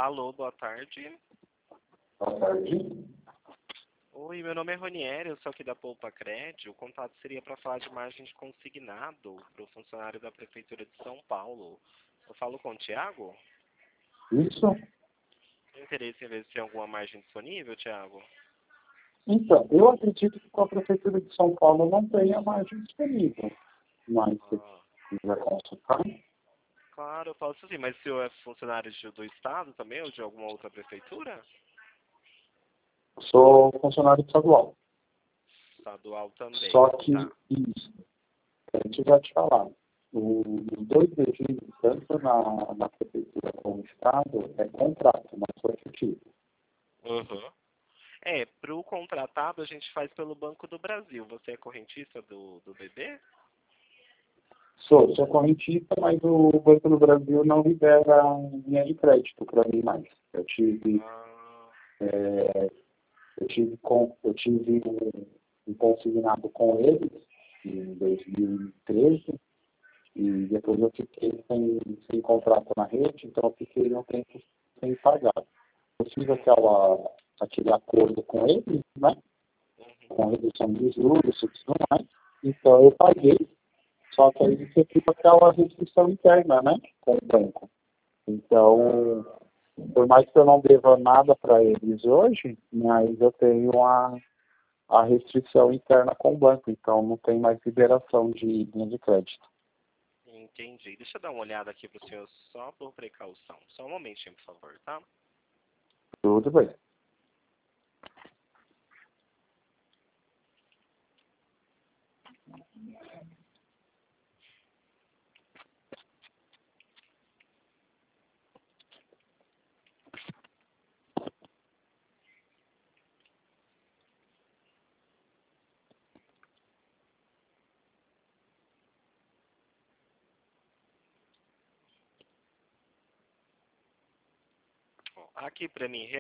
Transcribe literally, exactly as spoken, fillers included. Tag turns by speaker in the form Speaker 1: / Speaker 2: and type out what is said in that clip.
Speaker 1: Alô, boa tarde.
Speaker 2: Boa tarde.
Speaker 1: Oi, meu nome é Ronieri, eu sou aqui da Poupa Cred. O contato seria para falar de margem de consignado para o funcionário da Prefeitura de São Paulo. Eu falo com o Tiago?
Speaker 2: Isso?
Speaker 1: Tem interesse em ver se tem alguma margem disponível, Tiago?
Speaker 2: Então, eu acredito que com a Prefeitura de São Paulo não tenha margem disponível. Mas se
Speaker 1: Ah,
Speaker 2: quiser consultar,
Speaker 1: claro, eu posso sim, mas o senhor é funcionário de- do Estado também ou de alguma outra prefeitura?
Speaker 2: eu sou funcionário estadual.
Speaker 1: Estadual também,
Speaker 2: Só que,
Speaker 1: tá.
Speaker 2: isso, a gente vai te falar. O- Os dois registros, tanto na, na Prefeitura como no Estado, é contrato, não sou efetivo.
Speaker 1: Uhum. É, para o contratado a gente faz pelo Banco do Brasil. Você é correntista do, do B B?
Speaker 2: Sou, sou correntista, mas o Banco do Brasil não libera linha de crédito para mim mais. Eu tive,
Speaker 1: Ah,
Speaker 2: é, eu tive, com, eu tive um, um consignado com eles em dois mil e treze e depois eu fiquei sem, sem contrato na rede, então eu fiquei um tempo sem pagar. Eu fiz aquela, aquele acordo com eles, né? Com redução dos juros e tudo mais. Então eu paguei, só que aí você fica com aquela restrição interna, né? Com o banco. Então, por mais que eu não deva nada para eles hoje, mas eu tenho a, a restrição interna com o banco, então não tem mais liberação de linha de crédito.
Speaker 1: entendi. Deixa eu dar uma olhada aqui para o senhor só por precaução. Só um momentinho, por favor, tá?
Speaker 2: Tudo bem.
Speaker 1: Ó, aqui para mim